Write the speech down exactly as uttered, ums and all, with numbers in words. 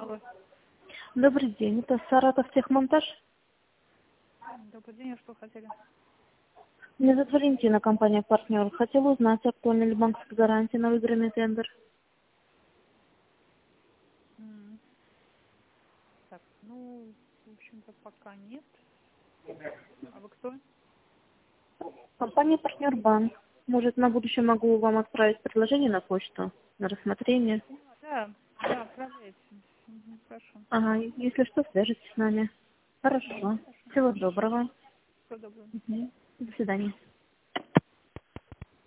Алло. Добрый день, это Саратов техмонтаж. Добрый день, а что хотели? Меня зовут Валентина, компания «Партнер». Хотела узнать, актуальна ли банковская гарантия на выигранный тендер. М, Так, ну, в общем-то, пока нет. А вы кто? Компания «Партнер Банк». Может, на будущее могу вам отправить предложение на почту на рассмотрение. Да, да, отправляйте. Мгм, хорошо. Ага, если что, свяжитесь с нами. Мгм, Хорошо. хорошо. Всего доброго. Всего доброго. Мгм. До свидания.